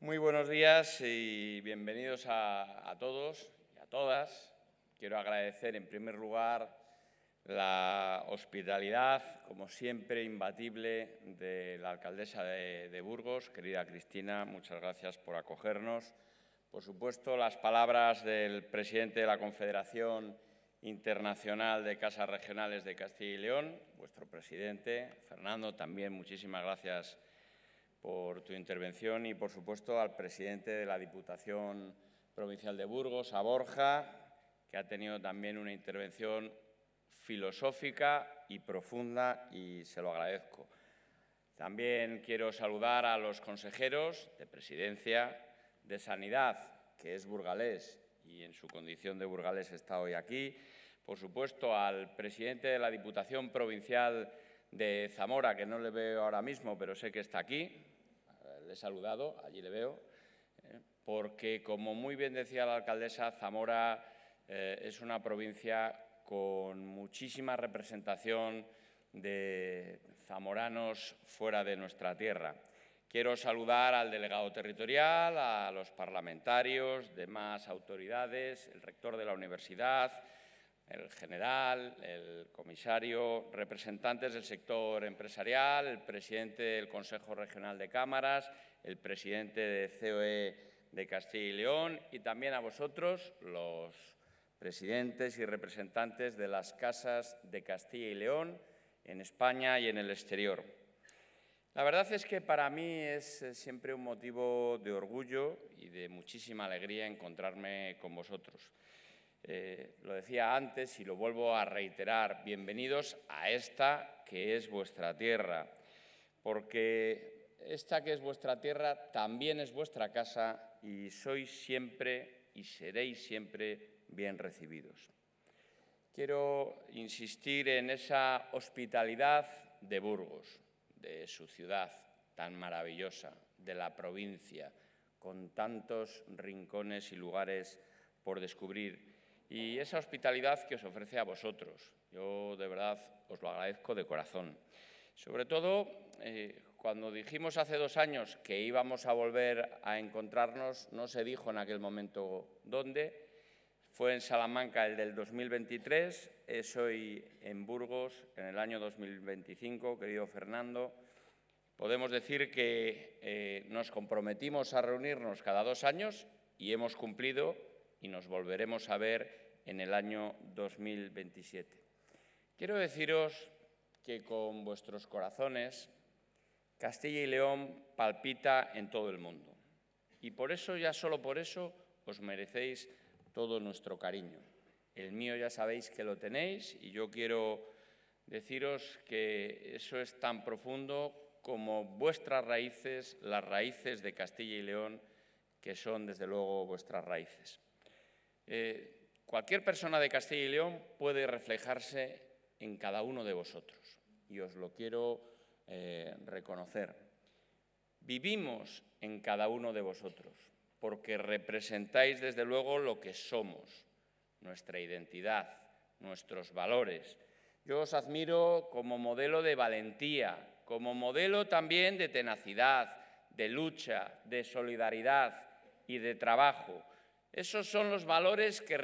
Muy buenos días y bienvenidos a todos y a todas. Quiero agradecer en primer lugar la hospitalidad, como siempre, imbatible de la alcaldesa de Burgos, querida Cristina, muchas gracias por acogernos. Por supuesto, las palabras del presidente de la Confederación Internacional de Casas Regionales de Castilla y León, vuestro presidente, Fernando, también muchísimas gracias por tu intervención y, por supuesto, al presidente de la Diputación Provincial de Burgos, a Borja, que ha tenido también una intervención filosófica y profunda y se lo agradezco. También quiero saludar a los consejeros de Presidencia, de Sanidad, que es burgalés y en su condición de burgalés está hoy aquí. Por supuesto, al presidente de la Diputación Provincial de Zamora, que no le veo ahora mismo, pero sé que está aquí. Le he saludado, allí le veo, porque, como muy bien decía la alcaldesa, Zamora es una provincia con muchísima representación de zamoranos fuera de nuestra tierra. Quiero saludar al delegado territorial, a los parlamentarios, demás autoridades, el rector de la universidad, el general, el comisario, representantes del sector empresarial, el presidente del Consejo Regional de Cámaras, el presidente de COE de Castilla y León y también a vosotros, los presidentes y representantes de las casas de Castilla y León en España y en el exterior. La verdad es que para mí es siempre un motivo de orgullo y de muchísima alegría encontrarme con vosotros. Lo decía antes y lo vuelvo a reiterar, bienvenidos a esta que es vuestra tierra, porque esta que es vuestra tierra también es vuestra casa y sois siempre y seréis siempre bien recibidos. Quiero insistir en esa hospitalidad de Burgos, de su ciudad tan maravillosa, de la provincia, con tantos rincones y lugares por descubrir. Y esa hospitalidad que os ofrece a vosotros. Yo, de verdad, os lo agradezco de corazón. Sobre todo, cuando dijimos hace 2 años que íbamos a volver a encontrarnos, no se dijo en aquel momento dónde. Fue en Salamanca el del 2023, es hoy en Burgos en el año 2025, querido Fernando. Podemos decir que nos comprometimos a reunirnos cada 2 años y hemos cumplido y nos volveremos a ver en el año 2027. Quiero deciros que con vuestros corazones Castilla y León palpita en todo el mundo y por eso, ya solo por eso, os merecéis todo nuestro cariño. El mío ya sabéis que lo tenéis y yo quiero deciros que eso es tan profundo como vuestras raíces, las raíces de Castilla y León, que son desde luego vuestras raíces. Cualquier persona de Castilla y León puede reflejarse en cada uno de vosotros y os lo quiero reconocer. Vivimos en cada uno de vosotros porque representáis desde luego lo que somos, nuestra identidad, nuestros valores. Yo os admiro como modelo de valentía, como modelo también de tenacidad, de lucha, de solidaridad y de trabajo. Esos son los valores que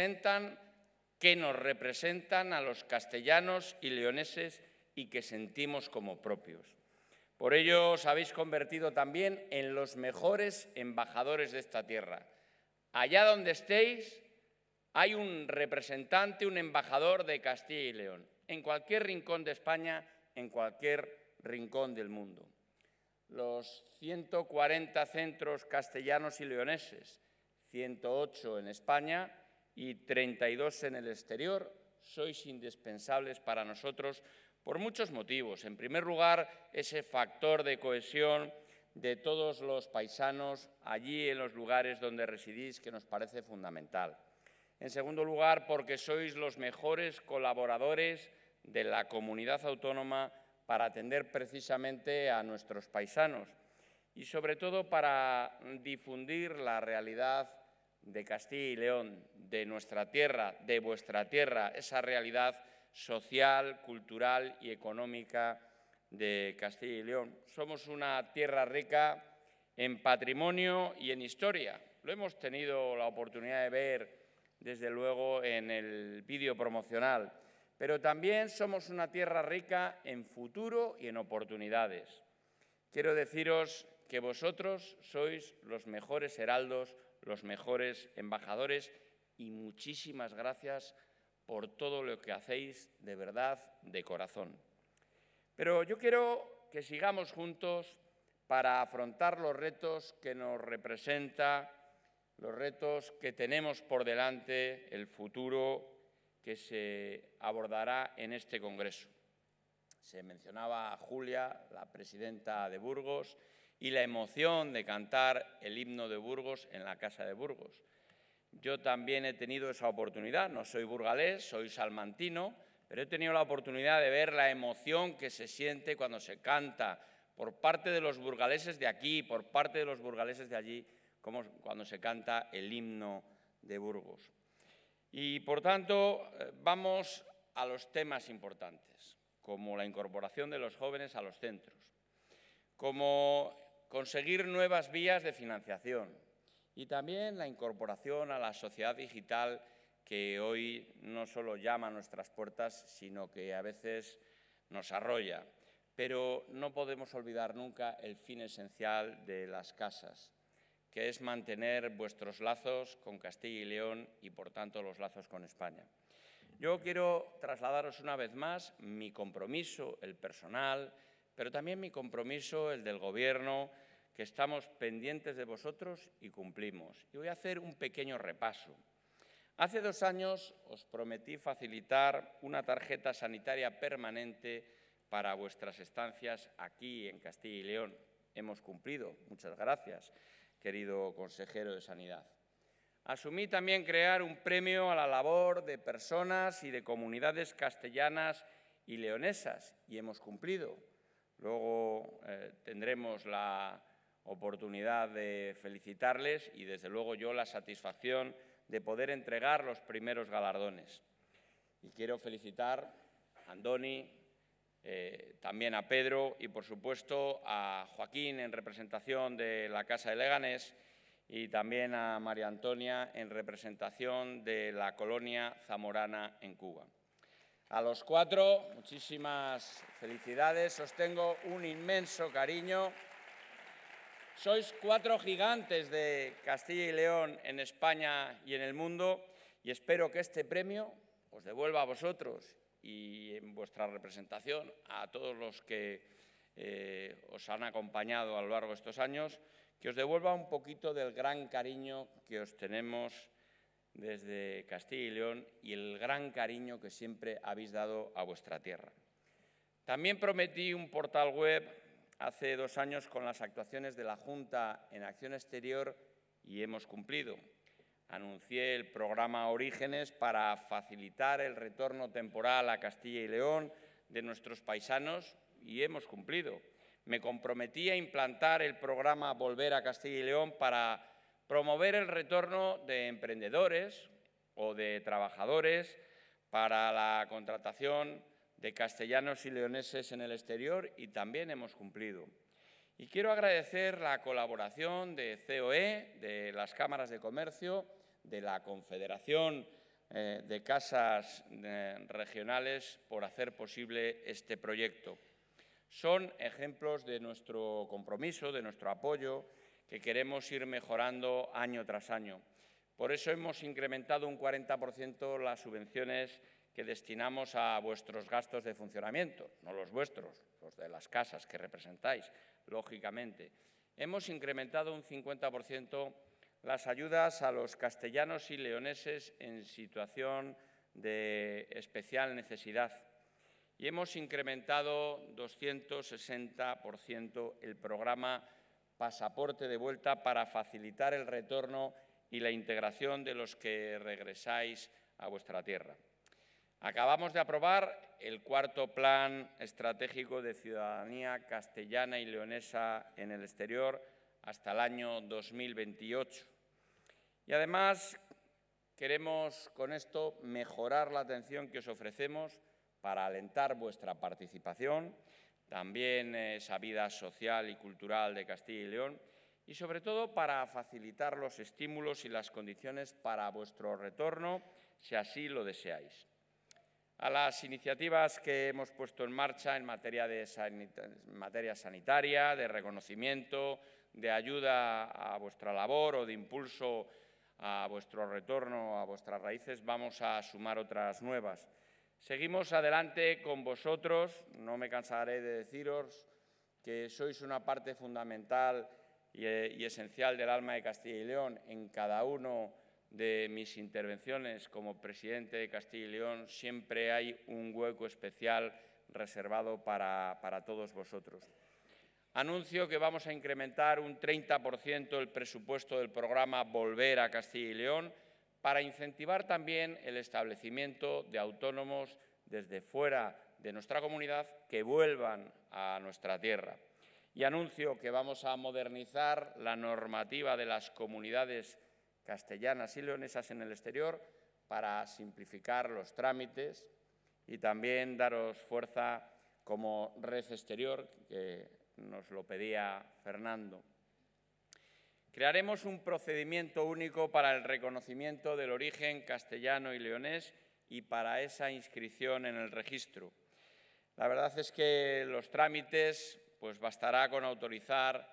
nos representan a los castellanos y leoneses y que sentimos como propios. Por ello os habéis convertido también en los mejores embajadores de esta tierra. Allá donde estéis hay un representante, un embajador de Castilla y León, en cualquier rincón de España, en cualquier rincón del mundo. Los 140 centros castellanos y leoneses, 108 en España y 32 en el exterior, sois indispensables para nosotros por muchos motivos. En primer lugar, ese factor de cohesión de todos los paisanos allí en los lugares donde residís, que nos parece fundamental. En segundo lugar, porque sois los mejores colaboradores de la comunidad autónoma para atender precisamente a nuestros paisanos y, sobre todo, para difundir la realidad de Castilla y León, de nuestra tierra, de vuestra tierra, esa realidad social, cultural y económica de Castilla y León. Somos una tierra rica en patrimonio y en historia. Lo hemos tenido la oportunidad de ver, desde luego, en el vídeo promocional, pero también somos una tierra rica en futuro y en oportunidades. Quiero deciros que vosotros sois los mejores heraldos, los mejores embajadores, y muchísimas gracias por todo lo que hacéis de verdad, de corazón. Pero yo quiero que sigamos juntos para afrontar los retos que nos representa, los retos que tenemos por delante, el futuro que se abordará en este Congreso. Se mencionaba a Julia, la presidenta de Burgos, y la emoción de cantar el himno de Burgos en la Casa de Burgos. Yo también he tenido esa oportunidad, no soy burgalés, soy salmantino, pero he tenido la oportunidad de ver la emoción que se siente cuando se canta por parte de los burgaleses de aquí y por parte de los burgaleses de allí, como cuando se canta el himno de Burgos. Y, por tanto, vamos a los temas importantes, como la incorporación de los jóvenes a los centros, como conseguir nuevas vías de financiación y también la incorporación a la sociedad digital que hoy no solo llama a nuestras puertas, sino que a veces nos arrolla. Pero no podemos olvidar nunca el fin esencial de las casas, que es mantener vuestros lazos con Castilla y León y, por tanto, los lazos con España. Yo quiero trasladaros una vez más mi compromiso, el personal, pero también mi compromiso, el del Gobierno, que estamos pendientes de vosotros y cumplimos. Y voy a hacer un pequeño repaso. Hace 2 años os prometí facilitar una tarjeta sanitaria permanente para vuestras estancias aquí en Castilla y León. Hemos cumplido. Muchas gracias, querido consejero de Sanidad. Asumí también crear un premio a la labor de personas y de comunidades castellanas y leonesas, y hemos cumplido. Luego tendremos la oportunidad de felicitarles y, desde luego, yo la satisfacción de poder entregar los primeros galardones. Y quiero felicitar a Andoni, también a Pedro y, por supuesto, a Joaquín en representación de la Casa de Leganés y también a María Antonia en representación de la colonia zamorana en Cuba. A los 4, muchísimas felicidades, os tengo un inmenso cariño. Sois 4 gigantes de Castilla y León en España y en el mundo, y espero que este premio os devuelva a vosotros y, en vuestra representación, a todos los que os han acompañado a lo largo de estos años, que os devuelva un poquito del gran cariño que os tenemos desde Castilla y León y el gran cariño que siempre habéis dado a vuestra tierra. También prometí un portal web hace 2 años con las actuaciones de la Junta en acción exterior y hemos cumplido. Anuncié el programa Orígenes para facilitar el retorno temporal a Castilla y León de nuestros paisanos y hemos cumplido. Me comprometí a implantar el programa Volver a Castilla y León para promover el retorno de emprendedores o de trabajadores para la contratación de castellanos y leoneses en el exterior y también hemos cumplido. Y quiero agradecer la colaboración de COE, de las cámaras de comercio, de la Confederación de Casas Regionales por hacer posible este proyecto. Son ejemplos de nuestro compromiso, de nuestro apoyo, que queremos ir mejorando año tras año. Por eso hemos incrementado un 40% las subvenciones que destinamos a vuestros gastos de funcionamiento, no los vuestros, los de las casas que representáis, lógicamente. Hemos incrementado un 50% las ayudas a los castellanos y leoneses en situación de especial necesidad y hemos incrementado 260% el programa Pasaporte de Vuelta para facilitar el retorno y la integración de los que regresáis a vuestra tierra. Acabamos de aprobar el 4º Plan Estratégico de Ciudadanía Castellana y Leonesa en el exterior hasta el año 2028. Y, además, queremos con esto mejorar la atención que os ofrecemos para alentar vuestra participación, también esa vida social y cultural de Castilla y León, y, sobre todo, para facilitar los estímulos y las condiciones para vuestro retorno, si así lo deseáis. A las iniciativas que hemos puesto en marcha en materia sanitaria, de reconocimiento, de ayuda a vuestra labor o de impulso a vuestro retorno a vuestras raíces, vamos a sumar otras nuevas. Seguimos adelante con vosotros, no me cansaré de deciros que sois una parte fundamental y esencial del alma de Castilla y León. En cada uno de mis intervenciones como presidente de Castilla y León siempre hay un hueco especial reservado para todos vosotros. Anuncio que vamos a incrementar un 30% el presupuesto del programa Volver a Castilla y León para incentivar también el establecimiento de autónomos desde fuera de nuestra comunidad que vuelvan a nuestra tierra. Y anuncio que vamos a modernizar la normativa de las comunidades castellanas y leonesas en el exterior para simplificar los trámites y también daros fuerza como Red Exterior, que nos lo pedía Fernando. Crearemos un procedimiento único para el reconocimiento del origen castellano y leonés y para esa inscripción en el registro. La verdad es que los trámites, pues bastará con autorizar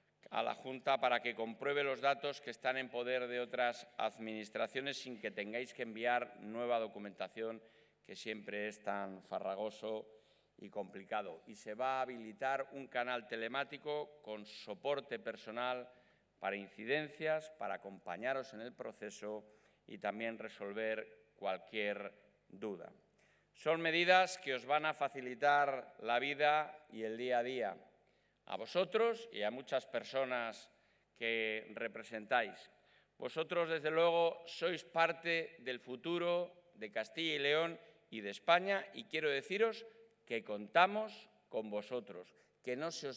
a la Junta para que compruebe los datos que están en poder de otras administraciones sin que tengáis que enviar nueva documentación, que siempre es tan farragoso y complicado. Y se va a habilitar un canal telemático con soporte personal para incidencias, para acompañaros en el proceso y también resolver cualquier duda. Son medidas que os van a facilitar la vida y el día a día, a vosotros y a muchas personas que representáis. Vosotros, desde luego, sois parte del futuro de Castilla y León y de España, y quiero deciros que contamos con vosotros, que no se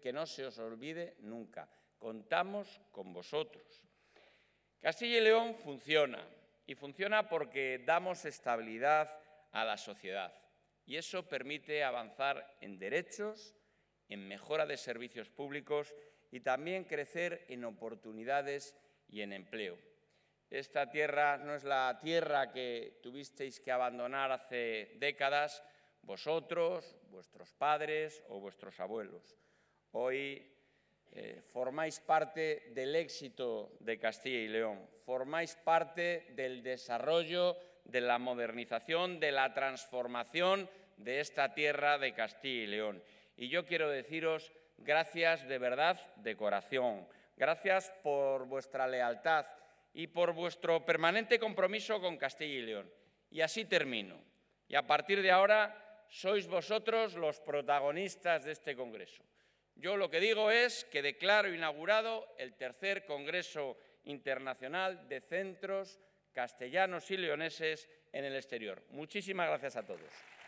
os olvide nunca. Contamos con vosotros. Castilla y León funciona, y funciona porque damos estabilidad a la sociedad, y eso permite avanzar en derechos, en mejora de servicios públicos y también crecer en oportunidades y en empleo. Esta tierra no es la tierra que tuvisteis que abandonar hace décadas vosotros, vuestros padres o vuestros abuelos. Hoy formáis parte del éxito de Castilla y León, formáis parte del desarrollo, de la modernización, de la transformación de esta tierra de Castilla y León. Y yo quiero deciros gracias de verdad, de corazón. Gracias por vuestra lealtad y por vuestro permanente compromiso con Castilla y León. Y así termino. Y a partir de ahora sois vosotros los protagonistas de este congreso. Yo lo que digo es que declaro inaugurado el tercer Congreso Internacional de Centros Castellanos y Leoneses en el Exterior. Muchísimas gracias a todos.